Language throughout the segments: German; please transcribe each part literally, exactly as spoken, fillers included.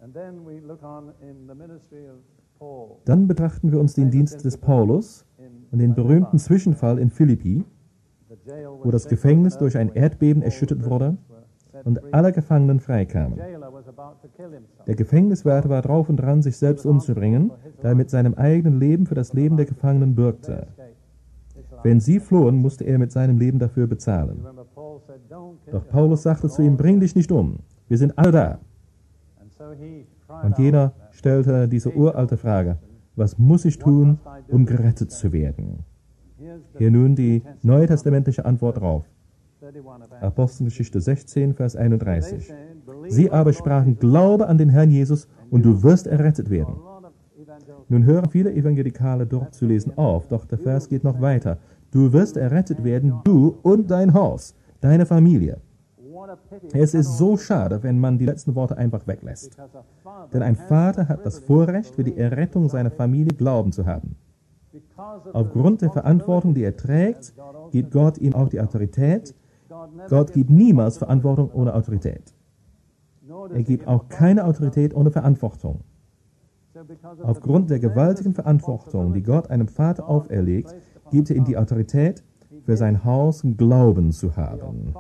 Dann betrachten wir uns den Dienst des Paulus und den berühmten Zwischenfall in Philippi, wo das Gefängnis durch ein Erdbeben erschüttert wurde und alle Gefangenen freikamen. Der Gefängniswärter war drauf und dran, sich selbst umzubringen, da er mit seinem eigenen Leben für das Leben der Gefangenen bürgte. Wenn sie flohen, musste er mit seinem Leben dafür bezahlen. Doch Paulus sagte zu ihm, bring dich nicht um, wir sind alle da. Und jener stellte diese uralte Frage, was muss ich tun, um gerettet zu werden? Hier nun die neutestamentliche Antwort darauf. Apostelgeschichte sechzehn, Vers einunddreißig. Sie aber sprachen, glaube an den Herrn Jesus und du wirst errettet werden. Nun hören viele Evangelikale dort zu lesen auf, doch der Vers geht noch weiter. Du wirst errettet werden, du und dein Haus, deine Familie. Es ist so schade, wenn man die letzten Worte einfach weglässt. Denn ein Vater hat das Vorrecht, für die Errettung seiner Familie Glauben zu haben. Aufgrund der Verantwortung, die er trägt, gibt Gott ihm auch die Autorität. Gott gibt niemals Verantwortung ohne Autorität. Er gibt auch keine Autorität ohne Verantwortung. Aufgrund der gewaltigen Verantwortung, die Gott einem Vater auferlegt, gibt er ihm die Autorität, für sein Haus Glauben zu haben.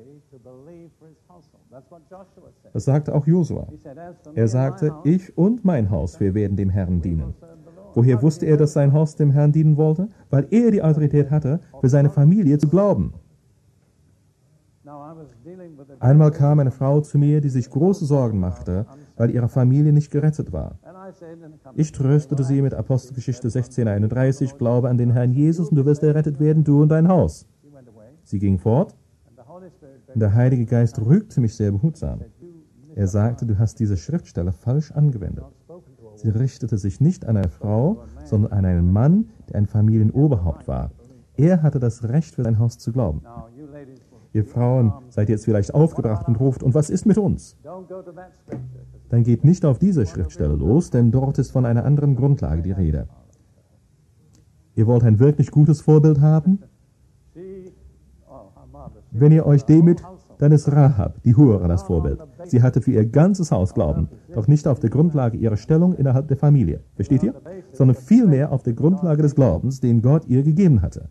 Das sagte auch Josua. Er sagte, ich und mein Haus, wir werden dem Herrn dienen. Woher wusste er, dass sein Haus dem Herrn dienen wollte? Weil er die Autorität hatte, für seine Familie zu glauben. Einmal kam eine Frau zu mir, die sich große Sorgen machte, weil ihre Familie nicht gerettet war. Ich tröstete sie mit Apostelgeschichte sechzehn, einunddreißig, glaube an den Herrn Jesus und du wirst errettet werden, du und dein Haus. Sie ging fort und der Heilige Geist rügte mich sehr behutsam. Er sagte, du hast diese Schriftstelle falsch angewendet. Sie richtete sich nicht an eine Frau, sondern an einen Mann, der ein Familienoberhaupt war. Er hatte das Recht, für sein Haus zu glauben. Ihr Frauen seid jetzt vielleicht aufgebracht und ruft, und was ist mit uns? Dann geht nicht auf diese Schriftstelle los, denn dort ist von einer anderen Grundlage die Rede. Ihr wollt ein wirklich gutes Vorbild haben? Wenn ihr euch demütigt, dann ist Rahab, die Hure, das Vorbild. Sie hatte für ihr ganzes Haus Glauben, doch nicht auf der Grundlage ihrer Stellung innerhalb der Familie. Versteht ihr? Sondern vielmehr auf der Grundlage des Glaubens, den Gott ihr gegeben hatte.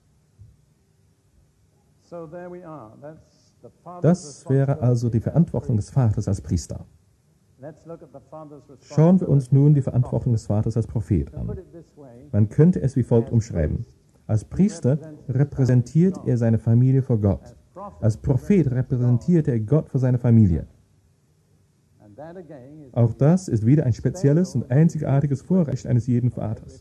Das wäre also die Verantwortung des Vaters als Priester. Schauen wir uns nun die Verantwortung des Vaters als Prophet an. Man könnte es wie folgt umschreiben. Als Priester repräsentiert er seine Familie vor Gott. Als Prophet repräsentiert er Gott vor seine Familie. Auch das ist wieder ein spezielles und einzigartiges Vorrecht eines jeden Vaters.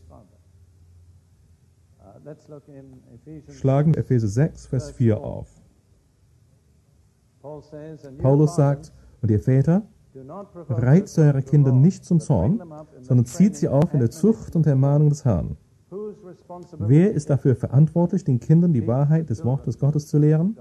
Schlagen wir Epheser sechs, Vers vier auf. Paulus sagt, und ihr Väter, reizt eure Kinder nicht zum Zorn, sondern zieht sie auf in der Zucht und Ermahnung des Herrn. Wer ist dafür verantwortlich, den Kindern die Wahrheit des Wortes Gottes zu lehren?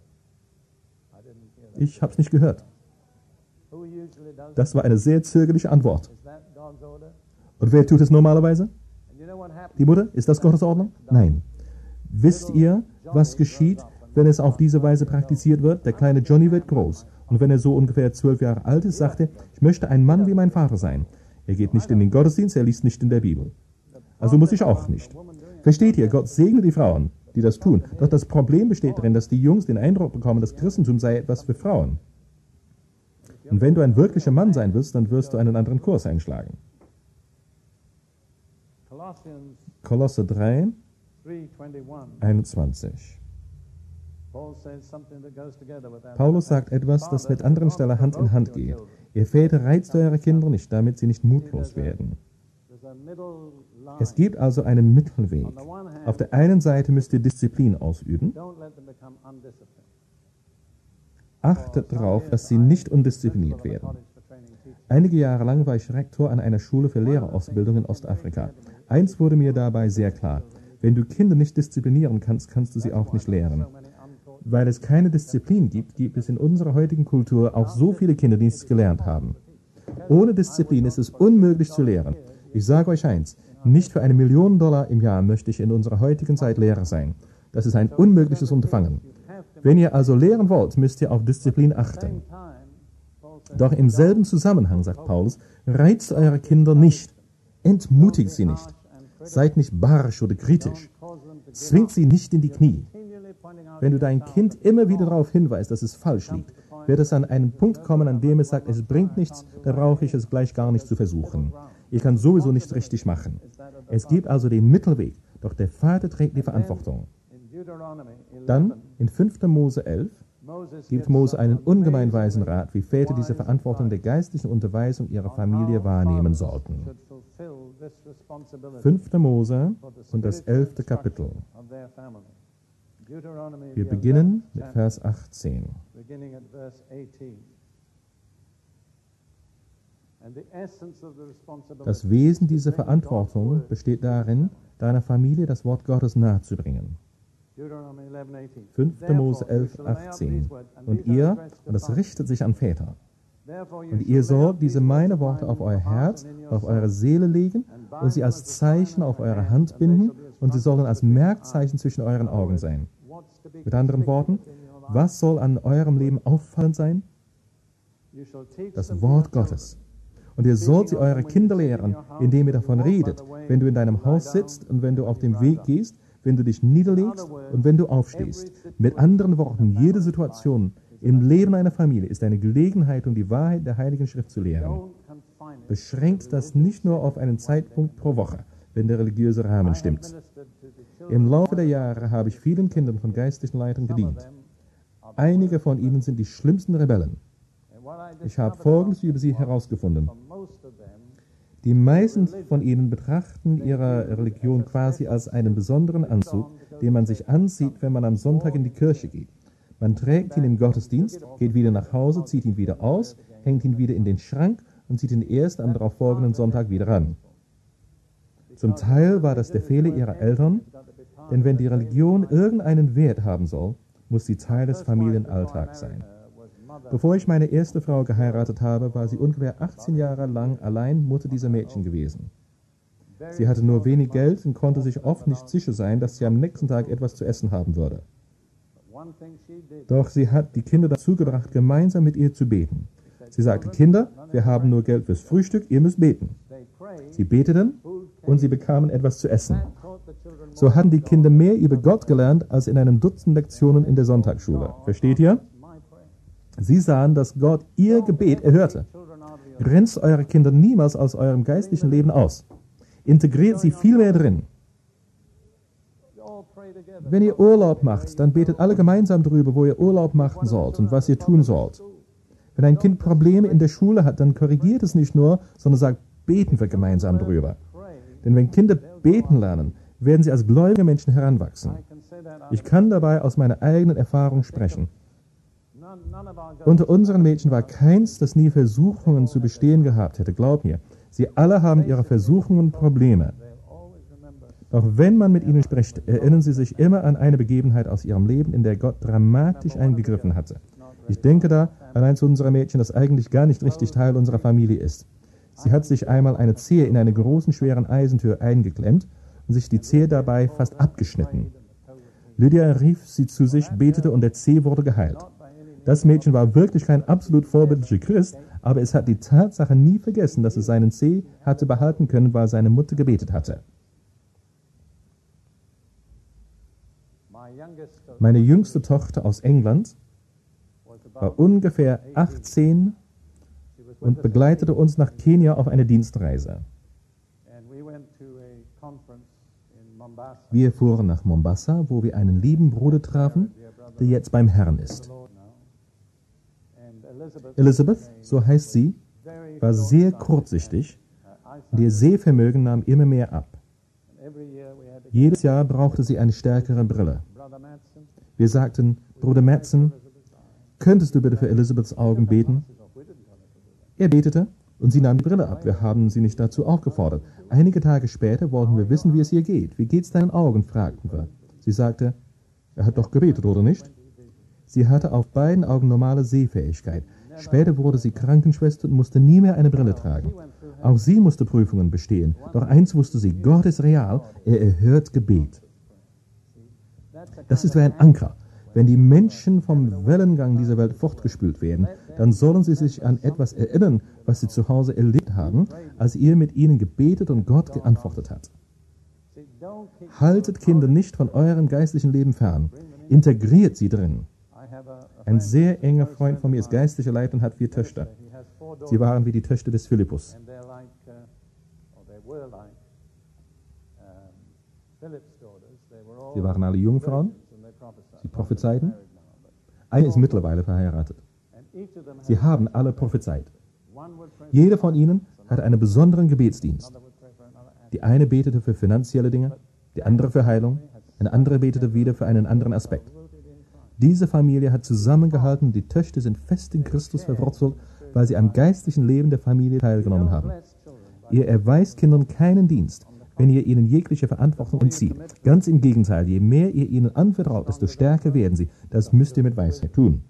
Ich habe es nicht gehört. Das war eine sehr zögerliche Antwort. Und wer tut es normalerweise? Die Mutter? Ist das Gottes Ordnung? Nein. Wisst ihr, was geschieht, wenn es auf diese Weise praktiziert wird? Der kleine Johnny wird groß. Und wenn er so ungefähr zwölf Jahre alt ist, sagt er, ich möchte ein Mann wie mein Vater sein. Er geht nicht in den Gottesdienst, er liest nicht in der Bibel. Also muss ich auch nicht. Versteht ihr, Gott segne die Frauen, die das tun. Doch das Problem besteht darin, dass die Jungs den Eindruck bekommen, das Christentum sei etwas für Frauen. Und wenn du ein wirklicher Mann sein willst, dann wirst du einen anderen Kurs einschlagen. Kolosser drei, einundzwanzig. Paulus sagt etwas, das mit anderen Stellen Hand in Hand geht. Ihr Väter, reizt eure Kinder nicht, damit sie nicht mutlos werden. Es gibt also einen Mittelweg. Auf der einen Seite müsst ihr Disziplin ausüben. Achtet darauf, dass sie nicht undiszipliniert werden. Einige Jahre lang war ich Rektor an einer Schule für Lehrerausbildung in Ostafrika. Eins wurde mir dabei sehr klar. Wenn du Kinder nicht disziplinieren kannst, kannst du sie auch nicht lehren. Weil es keine Disziplin gibt, gibt es in unserer heutigen Kultur auch so viele Kinder, die nichts gelernt haben. Ohne Disziplin ist es unmöglich zu lehren. Ich sage euch eins, nicht für eine Million Dollar im Jahr möchte ich in unserer heutigen Zeit Lehrer sein. Das ist ein unmögliches Unterfangen. Wenn ihr also lehren wollt, müsst ihr auf Disziplin achten. Doch im selben Zusammenhang, sagt Paulus, reizt eure Kinder nicht, entmutigt sie nicht, seid nicht barsch oder kritisch, zwingt sie nicht in die Knie. Wenn du dein Kind immer wieder darauf hinweist, dass es falsch liegt, wird es an einen Punkt kommen, an dem es sagt, es bringt nichts, da brauche ich es gleich gar nicht zu versuchen. Ich kann sowieso nichts richtig machen. Es gibt also den Mittelweg, doch der Vater trägt die Verantwortung. Dann in fünfter Mose elf gibt Mose einen ungemein weisen Rat, wie Väter diese Verantwortung der geistlichen Unterweisung ihrer Familie wahrnehmen sollten. fünfter Mose und das elfte Kapitel. Wir beginnen mit Vers achtzehn. Das Wesen dieser Verantwortung besteht darin, deiner Familie das Wort Gottes nahezubringen. fünfter Mose elf, achtzehn. Und ihr, und das richtet sich an Väter, und ihr sollt diese meine Worte auf euer Herz, auf eure Seele legen und sie als Zeichen auf eure Hand binden und sie sollen als Merkzeichen zwischen euren Augen sein. Mit anderen Worten, was soll an eurem Leben auffallend sein? Das Wort Gottes. Und ihr sollt sie eure Kinder lehren, indem ihr davon redet, wenn du in deinem Haus sitzt und wenn du auf dem Weg gehst, wenn du dich niederlegst und wenn du aufstehst. Mit anderen Worten, jede Situation im Leben einer Familie ist eine Gelegenheit, um die Wahrheit der Heiligen Schrift zu lehren. Beschränkt das nicht nur auf einen Zeitpunkt pro Woche, wenn der religiöse Rahmen stimmt. Im Laufe der Jahre habe ich vielen Kindern von geistlichen Leitern gedient. Einige von ihnen sind die schlimmsten Rebellen. Ich habe Folgendes über sie herausgefunden. Die meisten von ihnen betrachten ihre Religion quasi als einen besonderen Anzug, den man sich anzieht, wenn man am Sonntag in die Kirche geht. Man trägt ihn im Gottesdienst, geht wieder nach Hause, zieht ihn wieder aus, hängt ihn wieder in den Schrank und zieht ihn erst am darauffolgenden Sonntag wieder an. Zum Teil war das der Fehler ihrer Eltern, denn wenn die Religion irgendeinen Wert haben soll, muss sie Teil des Familienalltags sein. Bevor ich meine erste Frau geheiratet habe, war sie ungefähr achtzehn Jahre lang allein Mutter dieser Mädchen gewesen. Sie hatte nur wenig Geld und konnte sich oft nicht sicher sein, dass sie am nächsten Tag etwas zu essen haben würde. Doch sie hat die Kinder dazu gebracht, gemeinsam mit ihr zu beten. Sie sagte, Kinder, wir haben nur Geld fürs Frühstück, ihr müsst beten. Sie beteten und sie bekamen etwas zu essen. So hatten die Kinder mehr über Gott gelernt, als in einem Dutzend Lektionen in der Sonntagsschule. Versteht ihr? Sie sahen, dass Gott ihr Gebet erhörte. Grenzt eure Kinder niemals aus eurem geistlichen Leben aus. Integriert sie viel mehr drin. Wenn ihr Urlaub macht, dann betet alle gemeinsam darüber, wo ihr Urlaub machen sollt und was ihr tun sollt. Wenn ein Kind Probleme in der Schule hat, dann korrigiert es nicht nur, sondern sagt, beten wir gemeinsam darüber. Denn wenn Kinder beten lernen, werden sie als gläubige Menschen heranwachsen. Ich kann dabei aus meiner eigenen Erfahrung sprechen. Unter unseren Mädchen war keins, das nie Versuchungen zu bestehen gehabt hätte. Glaub mir, sie alle haben ihre Versuchungen Probleme. Doch wenn man mit ihnen spricht, erinnern sie sich immer an eine Begebenheit aus ihrem Leben, in der Gott dramatisch eingegriffen hatte. Ich denke da an eins unserer Mädchen, das eigentlich gar nicht richtig Teil unserer Familie ist. Sie hat sich einmal eine Zehe in eine großen, schweren Eisentür eingeklemmt und sich die Zehe dabei fast abgeschnitten. Lydia rief sie zu sich, betete und der Zeh wurde geheilt. Das Mädchen war wirklich kein absolut vorbildlicher Christ, aber es hat die Tatsache nie vergessen, dass es seinen Zeh hatte behalten können, weil seine Mutter gebetet hatte. Meine jüngste Tochter aus England war ungefähr achtzehn und begleitete uns nach Kenia auf eine Dienstreise. Wir fuhren nach Mombasa, wo wir einen lieben Bruder trafen, der jetzt beim Herrn ist. Elizabeth, so heißt sie, war sehr kurzsichtig und ihr Sehvermögen nahm immer mehr ab. Jedes Jahr brauchte sie eine stärkere Brille. Wir sagten, Bruder Madsen, könntest du bitte für Elizabeths Augen beten? Er betete und sie nahm die Brille ab. Wir haben sie nicht dazu aufgefordert. Einige Tage später wollten wir wissen, wie es ihr geht. Wie geht's deinen Augen, fragten wir. Sie sagte, er hat doch gebetet, oder nicht? Sie hatte auf beiden Augen normale Sehfähigkeit. Später wurde sie Krankenschwester und musste nie mehr eine Brille tragen. Auch sie musste Prüfungen bestehen. Doch eins wusste sie, Gott ist real, er erhört Gebet. Das ist wie ein Anker. Wenn die Menschen vom Wellengang dieser Welt fortgespült werden, dann sollen sie sich an etwas erinnern, was sie zu Hause erlebt haben, als ihr mit ihnen gebetet und Gott geantwortet hat. Haltet Kinder nicht von eurem geistlichen Leben fern. Integriert sie drin. Ein sehr enger Freund von mir ist geistlicher Leiter und hat vier Töchter. Sie waren wie die Töchter des Philippus. Sie waren alle Jungfrauen. Sie prophezeiten. Eine ist mittlerweile verheiratet. Sie haben alle prophezeit. Jeder von ihnen hat einen besonderen Gebetsdienst. Die eine betete für finanzielle Dinge, die andere für Heilung, eine andere betete wieder für einen anderen Aspekt. Diese Familie hat zusammengehalten, die Töchter sind fest in Christus verwurzelt, weil sie am geistlichen Leben der Familie teilgenommen haben. Ihr erweist Kindern keinen Dienst, wenn ihr ihnen jegliche Verantwortung entzieht. Ganz im Gegenteil, je mehr ihr ihnen anvertraut, desto stärker werden sie. Das müsst ihr mit Weisheit tun.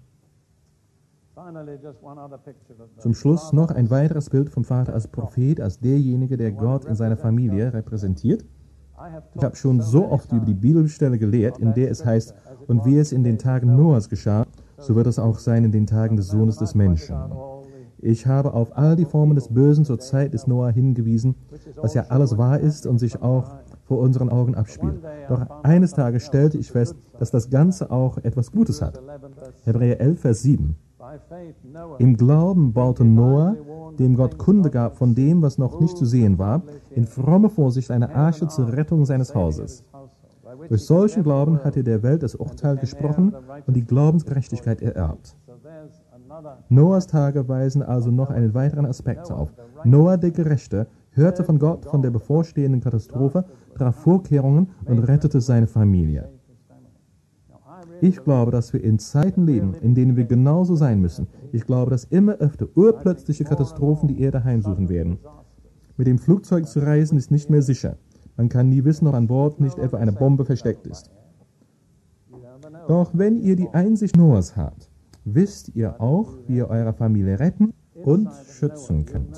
Zum Schluss noch ein weiteres Bild vom Vater als Prophet, als derjenige, der Gott in seiner Familie repräsentiert. Ich habe schon so oft über die Bibelstelle gelehrt, in der es heißt, und wie es in den Tagen Noahs geschah, so wird es auch sein in den Tagen des Sohnes des Menschen. Ich habe auf all die Formen des Bösen zur Zeit des Noah hingewiesen, was ja alles wahr ist und sich auch vor unseren Augen abspielt. Doch eines Tages stellte ich fest, dass das Ganze auch etwas Gutes hat. Hebräer elf, Vers sieben. Im Glauben baute Noah, dem Gott Kunde gab von dem, was noch nicht zu sehen war, in frommer Vorsicht eine Arche zur Rettung seines Hauses. Durch solchen Glauben hat er der Welt das Urteil gesprochen und die Glaubensgerechtigkeit ererbt. Noahs Tage weisen also noch einen weiteren Aspekt auf. Noah, der Gerechte, hörte von Gott von der bevorstehenden Katastrophe, traf Vorkehrungen und rettete seine Familie. Ich glaube, dass wir in Zeiten leben, in denen wir genauso sein müssen. Ich glaube, dass immer öfter urplötzliche Katastrophen die Erde heimsuchen werden. Mit dem Flugzeug zu reisen ist nicht mehr sicher. Man kann nie wissen, ob an Bord nicht etwa eine Bombe versteckt ist. Doch wenn ihr die Einsicht Noahs habt, wisst ihr auch, wie ihr eure Familie retten und schützen könnt.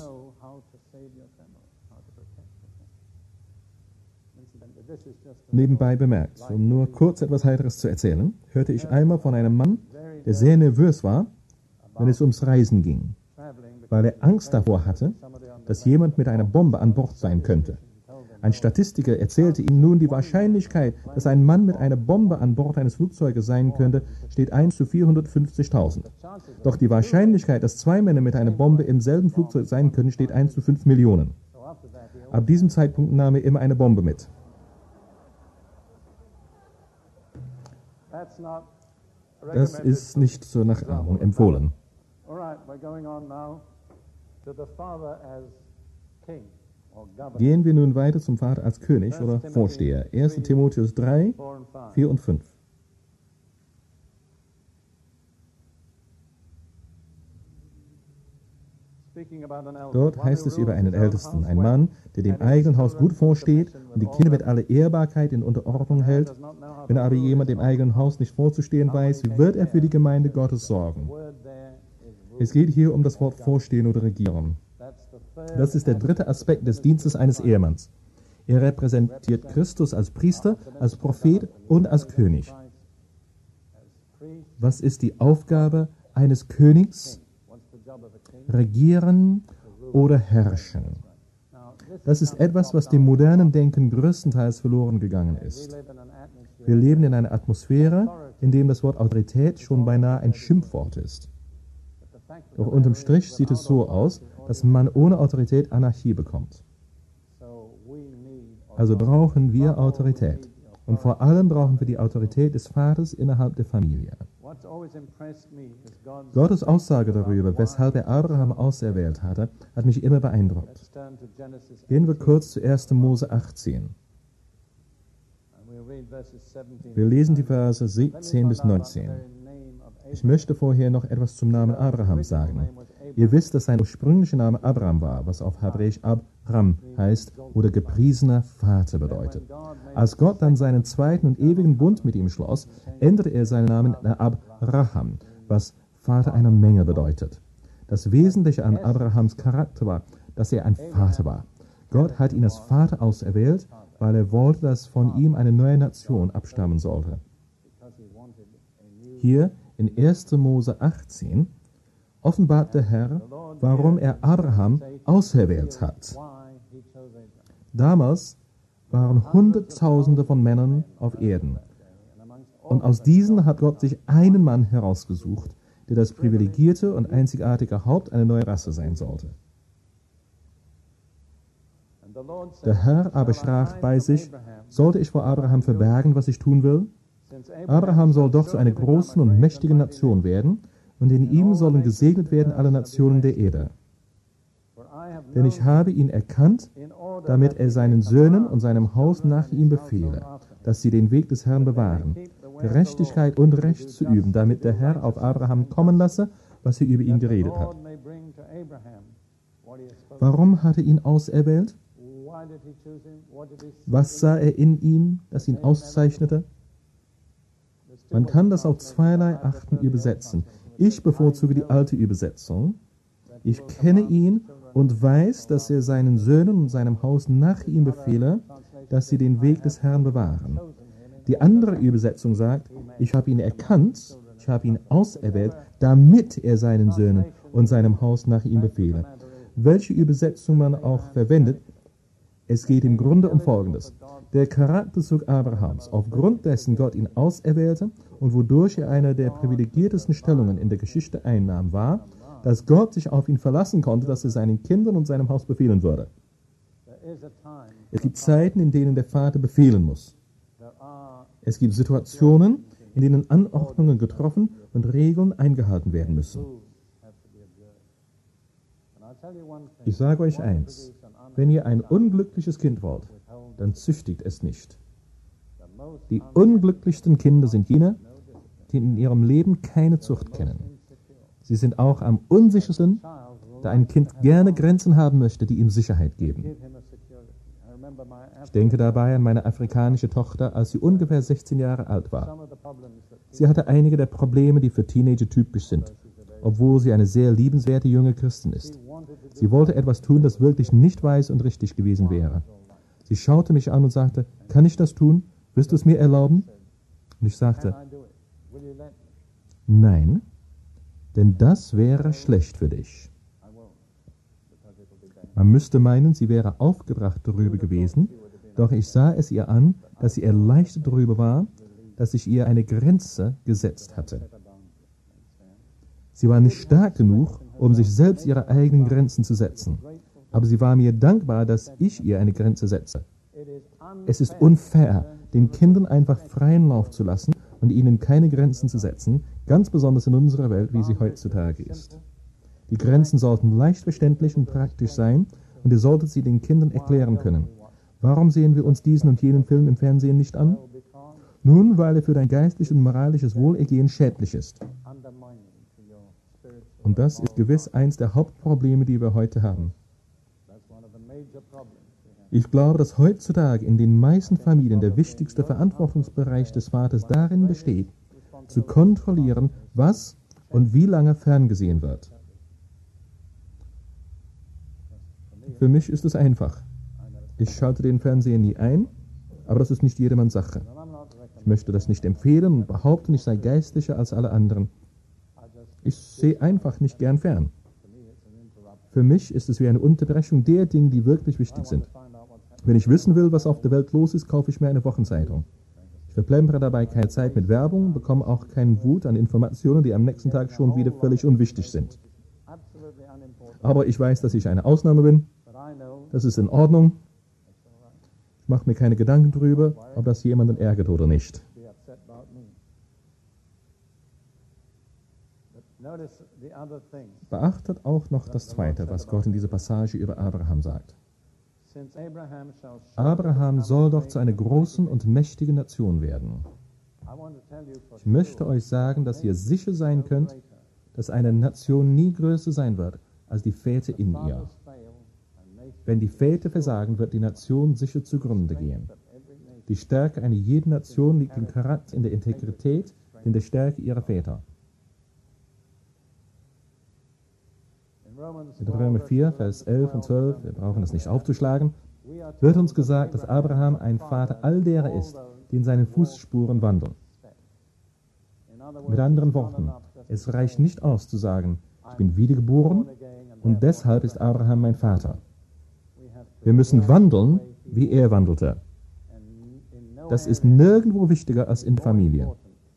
Nebenbei bemerkt, um nur kurz etwas Heiteres zu erzählen, hörte ich einmal von einem Mann, der sehr nervös war, wenn es ums Reisen ging, weil er Angst davor hatte, dass jemand mit einer Bombe an Bord sein könnte. Ein Statistiker erzählte ihm nun, die Wahrscheinlichkeit, dass ein Mann mit einer Bombe an Bord eines Flugzeuges sein könnte, steht eins zu vierhundertfünfzigtausend. Doch die Wahrscheinlichkeit, dass zwei Männer mit einer Bombe im selben Flugzeug sein können, steht eins zu fünf Millionen. Ab diesem Zeitpunkt nahm er immer eine Bombe mit. Das ist nicht zur Nachahmung empfohlen. Gehen wir nun weiter zum Vater als König oder Vorsteher. erster Timotheus drei, vier und fünf. Dort heißt es über einen Ältesten, ein Mann, der dem eigenen Haus gut vorsteht und die Kinder mit aller Ehrbarkeit in Unterordnung hält. Wenn aber jemand dem eigenen Haus nicht vorzustehen weiß, wie wird er für die Gemeinde Gottes sorgen? Es geht hier um das Wort Vorstehen oder Regieren. Das ist der dritte Aspekt des Dienstes eines Ehemanns. Er repräsentiert Christus als Priester, als Prophet und als König. Was ist die Aufgabe eines Königs? Regieren oder herrschen. Das ist etwas, was dem modernen Denken größtenteils verloren gegangen ist. Wir leben in einer Atmosphäre, in der das Wort Autorität schon beinahe ein Schimpfwort ist. Doch unterm Strich sieht es so aus, dass man ohne Autorität Anarchie bekommt. Also brauchen wir Autorität. Und vor allem brauchen wir die Autorität des Vaters innerhalb der Familie. Gottes Aussage darüber, weshalb er Abraham auserwählt hatte, hat mich immer beeindruckt. Gehen wir kurz zu erster Mose achtzehn. Wir lesen die Verse siebzehn bis neunzehn. Ich möchte vorher noch etwas zum Namen Abraham sagen. Ihr wisst, dass sein ursprünglicher Name Abraham war, was auf Hebräisch Abram heißt oder gepriesener Vater bedeutet. Als Gott dann seinen zweiten und ewigen Bund mit ihm schloss, änderte er seinen Namen in Abraham, was Vater einer Menge bedeutet. Das Wesentliche an Abrahams Charakter war, dass er ein Vater war. Gott hat ihn als Vater auserwählt, weil er wollte, dass von ihm eine neue Nation abstammen sollte. Hier in erster Mose achtzehn offenbart der Herr, warum er Abraham auserwählt hat. Damals waren Hunderttausende von Männern auf Erden. Und aus diesen hat Gott sich einen Mann herausgesucht, der das privilegierte und einzigartige Haupt einer neuen Rasse sein sollte. Der Herr aber sprach bei sich, sollte ich vor Abraham verbergen, was ich tun will? Abraham soll doch zu einer großen und mächtigen Nation werden, und in ihm sollen gesegnet werden alle Nationen der Erde. Denn ich habe ihn erkannt, damit er seinen Söhnen und seinem Haus nach ihm befehle, dass sie den Weg des Herrn bewahren, Gerechtigkeit und Recht zu üben, damit der Herr auf Abraham kommen lasse, was er über ihn geredet hat. Warum hat er ihn auserwählt? Was sah er in ihm, das ihn auszeichnete? Man kann das auf zweierlei Arten übersetzen. Ich bevorzuge die alte Übersetzung. Ich kenne ihn und weiß, dass er seinen Söhnen und seinem Haus nach ihm befehle, dass sie den Weg des Herrn bewahren. Die andere Übersetzung sagt, ich habe ihn erkannt, ich habe ihn auserwählt, damit er seinen Söhnen und seinem Haus nach ihm befehle. Welche Übersetzung man auch verwendet, es geht im Grunde um Folgendes. Der Charakterzug Abrahams, aufgrund dessen Gott ihn auserwählte und wodurch er eine der privilegiertesten Stellungen in der Geschichte einnahm, war, dass Gott sich auf ihn verlassen konnte, dass er seinen Kindern und seinem Haus befehlen würde. Es gibt Zeiten, in denen der Vater befehlen muss. Es gibt Situationen, in denen Anordnungen getroffen und Regeln eingehalten werden müssen. Ich sage euch eins, wenn ihr ein unglückliches Kind wollt, dann züchtigt es nicht. Die unglücklichsten Kinder sind jene, die in ihrem Leben keine Zucht kennen. Sie sind auch am unsichersten, da ein Kind gerne Grenzen haben möchte, die ihm Sicherheit geben. Ich denke dabei an meine afrikanische Tochter, als sie ungefähr sechzehn Jahre alt war. Sie hatte einige der Probleme, die für Teenager typisch sind, obwohl sie eine sehr liebenswerte junge Christin ist. Sie wollte etwas tun, das wirklich nicht weise und richtig gewesen wäre. Sie schaute mich an und sagte, kann ich das tun? Wirst du es mir erlauben? Und ich sagte, nein, denn das wäre schlecht für dich. Man müsste meinen, sie wäre aufgebracht darüber gewesen, doch ich sah es ihr an, dass sie erleichtert darüber war, dass ich ihr eine Grenze gesetzt hatte. Sie war nicht stark genug, um sich selbst ihre eigenen Grenzen zu setzen, aber sie war mir dankbar, dass ich ihr eine Grenze setze. Es ist unfair, den Kindern einfach freien Lauf zu lassen und ihnen keine Grenzen zu setzen, ganz besonders in unserer Welt, wie sie heutzutage ist. Die Grenzen sollten leicht verständlich und praktisch sein und ihr solltet sie den Kindern erklären können. Warum sehen wir uns diesen und jenen Film im Fernsehen nicht an? Nun, weil er für dein geistliches und moralisches Wohlergehen schädlich ist. Und das ist gewiss eins der Hauptprobleme, die wir heute haben. Ich glaube, dass heutzutage in den meisten Familien der wichtigste Verantwortungsbereich des Vaters darin besteht, zu kontrollieren, was und wie lange ferngesehen wird. Für mich ist es einfach. Ich schalte den Fernseher nie ein, aber das ist nicht jedermanns Sache. Ich möchte das nicht empfehlen und behaupten, ich sei geistlicher als alle anderen. Ich sehe einfach nicht gern fern. Für mich ist es wie eine Unterbrechung der Dinge, die wirklich wichtig sind. Wenn ich wissen will, was auf der Welt los ist, kaufe ich mir eine Wochenzeitung. Ich verplempere dabei keine Zeit mit Werbung, bekomme auch keinen Wut an Informationen, die am nächsten Tag schon wieder völlig unwichtig sind. Aber ich weiß, dass ich eine Ausnahme bin. Das ist in Ordnung. Ich mache mir keine Gedanken darüber, ob das jemanden ärgert oder nicht. Beachtet auch noch das Zweite, was Gott in dieser Passage über Abraham sagt. Abraham soll doch zu einer großen und mächtigen Nation werden. Ich möchte euch sagen, dass ihr sicher sein könnt, dass eine Nation nie größer sein wird als die Väter in ihr. Wenn die Väter versagen, wird die Nation sicher zugrunde gehen. Die Stärke einer jeden Nation liegt im Charakter, in der Integrität, in der Stärke ihrer Väter. In Römer vier, Vers elf und zwölf, wir brauchen das nicht aufzuschlagen, wird uns gesagt, dass Abraham ein Vater all derer ist, die in seinen Fußspuren wandeln. Mit anderen Worten, es reicht nicht aus zu sagen, Ich bin wiedergeboren und deshalb ist Abraham mein Vater. Wir müssen wandeln, wie er wandelte. Das ist nirgendwo wichtiger als in der Familie.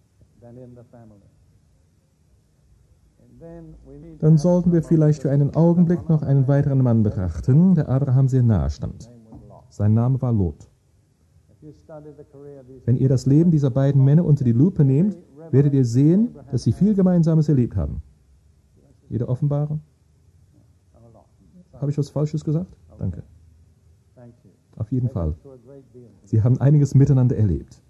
Dann sollten wir vielleicht für einen Augenblick noch einen weiteren Mann betrachten, der Abraham sehr nahe stand. Sein Name war Lot. Wenn ihr das Leben dieser beiden Männer unter die Lupe nehmt, werdet ihr sehen, dass sie viel Gemeinsames erlebt haben. Jeder Offenbarer? Habe ich was Falsches gesagt? Danke. Auf jeden Fall. Sie haben einiges miteinander erlebt.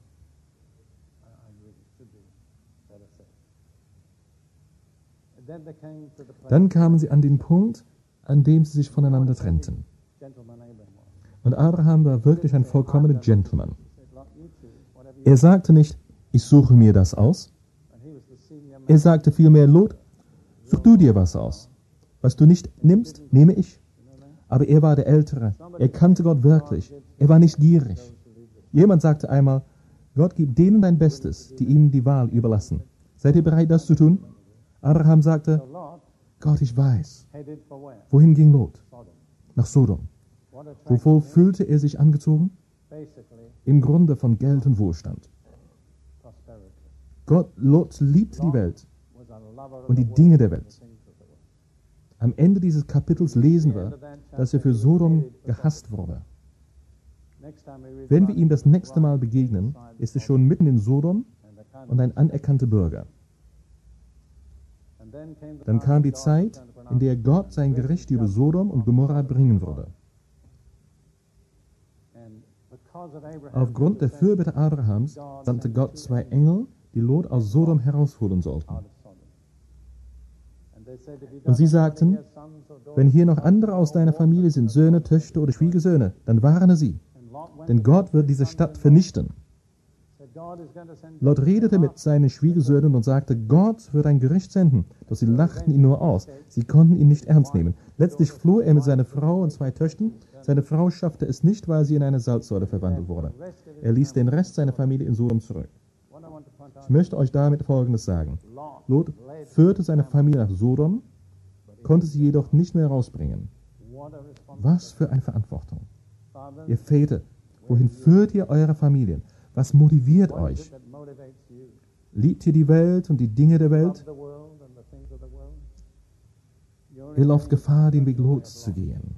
Dann kamen sie an den Punkt, an dem sie sich voneinander trennten. Und Abraham war wirklich ein vollkommener Gentleman. Er sagte nicht, ich suche mir das aus. Er sagte vielmehr, Lot, such du dir was aus. Was du nicht nimmst, nehme ich. Aber er war der Ältere. Er kannte Gott wirklich. Er war nicht gierig. Jemand sagte einmal, Gott gibt denen dein Bestes, die ihm die Wahl überlassen. Seid ihr bereit, das zu tun? Abraham sagte, Gott, ich weiß. Wohin ging Lot? Nach Sodom. Wovor fühlte er sich angezogen? Im Grunde von Geld und Wohlstand. Gott, Lot liebte die Welt und die Dinge der Welt. Am Ende dieses Kapitels lesen wir, dass er für Sodom gehasst wurde. Wenn wir ihm das nächste Mal begegnen, ist er schon mitten in Sodom und ein anerkannter Bürger. Dann kam die Zeit, in der Gott sein Gericht über Sodom und Gomorra bringen würde. Aufgrund der Fürbitte Abrahams sandte Gott zwei Engel, die Lot aus Sodom herausholen sollten. Und sie sagten, wenn hier noch andere aus deiner Familie sind, Söhne, Töchter oder Schwiegersöhne, dann warne sie, denn Gott wird diese Stadt vernichten. Lot redete mit seinen Schwiegersöhnen und sagte, Gott wird ein Gericht senden. Doch sie lachten ihn nur aus. Sie konnten ihn nicht ernst nehmen. Letztlich floh er mit seiner Frau und zwei Töchtern. Seine Frau schaffte es nicht, weil sie in eine Salzsäule verwandelt wurde. Er ließ den Rest seiner Familie in Sodom zurück. Ich möchte euch damit Folgendes sagen. Lot führte seine Familie nach Sodom, konnte sie jedoch nicht mehr rausbringen. Was für eine Verantwortung. Ihr Väter, wohin führt ihr eure Familien? Was motiviert euch? Liebt ihr die Welt und die Dinge der Welt? Ihr lauft Gefahr, den Weg Lots zu gehen.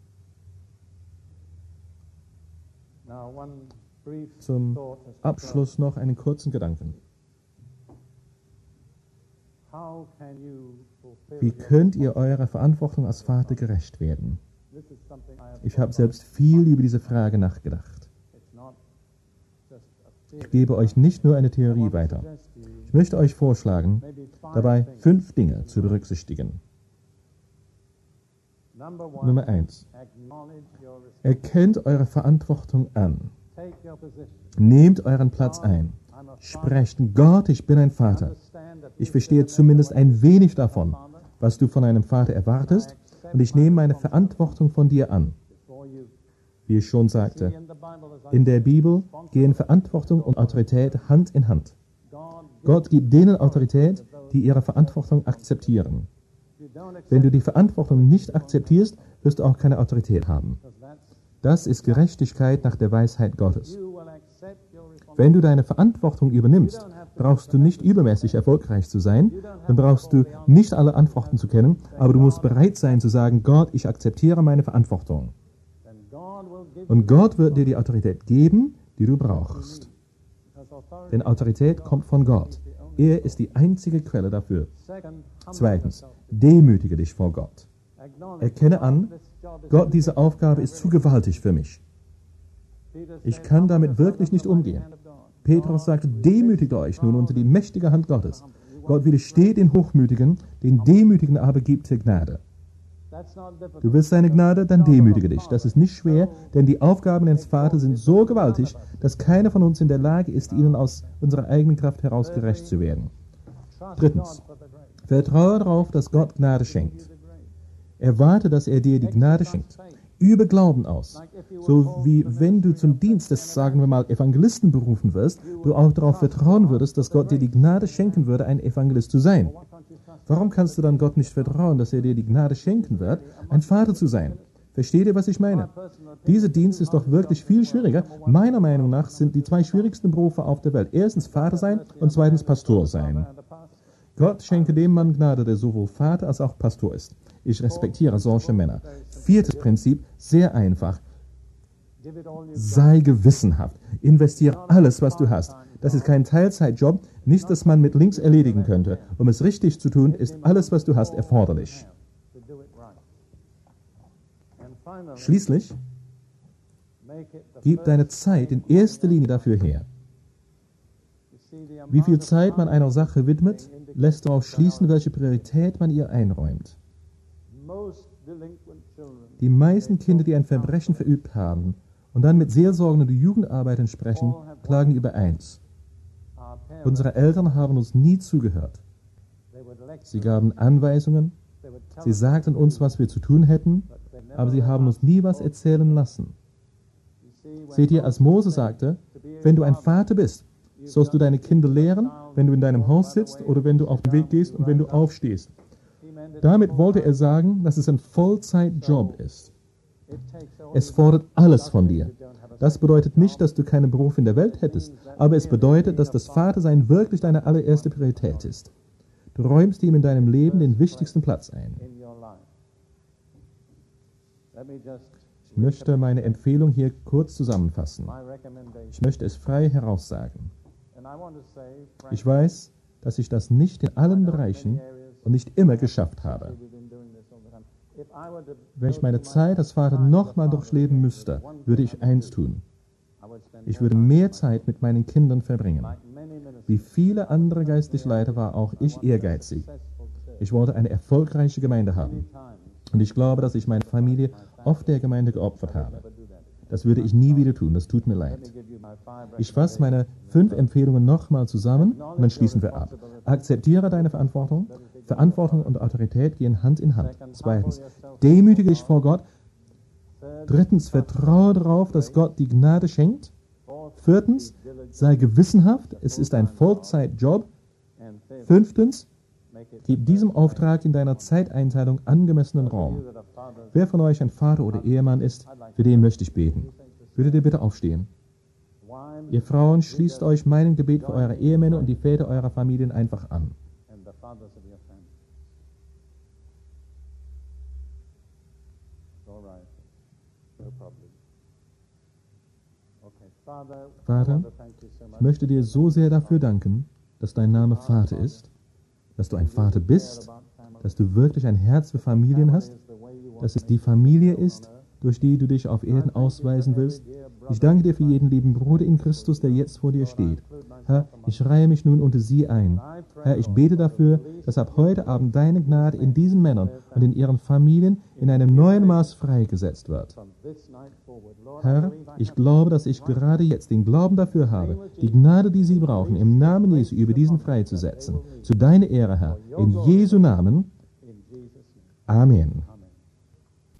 Zum Abschluss noch einen kurzen Gedanken. Wie könnt ihr eurer Verantwortung als Vater gerecht werden? Ich habe selbst viel über diese Frage nachgedacht. Ich gebe euch nicht nur eine Theorie weiter. Ich möchte euch vorschlagen, dabei fünf Dinge zu berücksichtigen. Nummer eins. Erkennt eure Verantwortung an. Nehmt euren Platz ein. Sprecht, Gott, ich bin ein Vater. Ich verstehe zumindest ein wenig davon, was du von einem Vater erwartest, und ich nehme meine Verantwortung von dir an. Wie ich schon sagte, in der Bibel gehen Verantwortung und Autorität Hand in Hand. Gott gibt denen Autorität, die ihre Verantwortung akzeptieren. Wenn du die Verantwortung nicht akzeptierst, wirst du auch keine Autorität haben. Das ist Gerechtigkeit nach der Weisheit Gottes. Wenn du deine Verantwortung übernimmst, brauchst du nicht übermäßig erfolgreich zu sein, dann brauchst du nicht alle Antworten zu kennen, aber du musst bereit sein zu sagen, Gott, ich akzeptiere meine Verantwortung. Und Gott wird dir die Autorität geben, die du brauchst. Denn Autorität kommt von Gott. Er ist die einzige Quelle dafür. Zweitens, demütige dich vor Gott. Erkenne an, Gott, diese Aufgabe ist zu gewaltig für mich. Ich kann damit wirklich nicht umgehen. Petrus sagte, demütigt euch nun unter die mächtige Hand Gottes. Gott widersteht den Hochmütigen, den Demütigen aber gibt er Gnade. Du willst seine Gnade, dann demütige dich. Das ist nicht schwer, denn die Aufgaben des Vaters sind so gewaltig, dass keiner von uns in der Lage ist, ihnen aus unserer eigenen Kraft heraus gerecht zu werden. Drittens, vertraue darauf, dass Gott Gnade schenkt. Erwarte, dass er dir die Gnade schenkt. Übe Glauben aus. So wie wenn du zum Dienst des, sagen wir mal, Evangelisten berufen wirst, du auch darauf vertrauen würdest, dass Gott dir die Gnade schenken würde, ein Evangelist zu sein. Warum kannst du dann Gott nicht vertrauen, dass er dir die Gnade schenken wird, ein Vater zu sein? Versteht ihr, was ich meine? Dieser Dienst ist doch wirklich viel schwieriger. Meiner Meinung nach sind die zwei schwierigsten Berufe auf der Welt. Erstens Vater sein und zweitens Pastor sein. Gott schenke dem Mann Gnade, der sowohl Vater als auch Pastor ist. Ich respektiere solche Männer. Viertes Prinzip, sehr einfach. Sei gewissenhaft. Investiere alles, was du hast. Das ist kein Teilzeitjob, nichts, das man mit links erledigen könnte. Um es richtig zu tun, ist alles, was du hast, erforderlich. Schließlich, gib deine Zeit in erster Linie dafür her. Wie viel Zeit man einer Sache widmet, lässt darauf schließen, welche Priorität man ihr einräumt. Die meisten Kinder, die ein Verbrechen verübt haben und dann mit seelsorgenden Jugendarbeitern sprechen, klagen über eins. Unsere Eltern haben uns nie zugehört. Sie gaben Anweisungen, sie sagten uns, was wir zu tun hätten, aber sie haben uns nie was erzählen lassen. Seht ihr, als Mose sagte, wenn du ein Vater bist, sollst du deine Kinder lehren, wenn du in deinem Haus sitzt oder wenn du auf den Weg gehst und wenn du aufstehst. Damit wollte er sagen, dass es ein Vollzeitjob ist. Es fordert alles von dir. Das bedeutet nicht, dass du keinen Beruf in der Welt hättest, aber es bedeutet, dass das Vatersein wirklich deine allererste Priorität ist. Du räumst ihm in deinem Leben den wichtigsten Platz ein. Ich möchte meine Empfehlung hier kurz zusammenfassen. Ich möchte es frei heraussagen. Ich weiß, dass ich das nicht in allen Bereichen und nicht immer geschafft habe. Wenn ich meine Zeit als Vater nochmal durchleben müsste, würde ich eins tun. Ich würde mehr Zeit mit meinen Kindern verbringen. Wie viele andere geistliche Leiter war auch ich ehrgeizig. Ich wollte eine erfolgreiche Gemeinde haben. Und ich glaube, dass ich meine Familie oft der Gemeinde geopfert habe. Das würde ich nie wieder tun, das tut mir leid. Ich fasse meine fünf Empfehlungen nochmal zusammen und dann schließen wir ab. Akzeptiere deine Verantwortung. Verantwortung und Autorität gehen Hand in Hand. Zweitens, demütige dich vor Gott. Drittens, vertraue darauf, dass Gott die Gnade schenkt. Viertens, sei gewissenhaft, es ist ein Vollzeitjob. Fünftens, gib diesem Auftrag in deiner Zeiteinteilung angemessenen Raum. Wer von euch ein Vater oder Ehemann ist, für den möchte ich beten. Würdet ihr bitte aufstehen? Ihr Frauen, schließt euch meinem Gebet für eure Ehemänner und die Väter eurer Familien einfach an. Vater, ich möchte dir so sehr dafür danken, dass dein Name Vater ist, dass du ein Vater bist, dass du wirklich ein Herz für Familien hast, dass es die Familie ist, durch die du dich auf Erden ausweisen willst. Ich danke dir für jeden lieben Bruder in Christus, der jetzt vor dir steht. Herr, ich reihe mich nun unter sie ein. Herr, ich bete dafür, dass ab heute Abend deine Gnade in diesen Männern und in ihren Familien in einem neuen Maß freigesetzt wird. Herr, ich glaube, dass ich gerade jetzt den Glauben dafür habe, die Gnade, die sie brauchen, im Namen Jesu über diesen freizusetzen. Zu deiner Ehre, Herr, in Jesu Namen. Amen.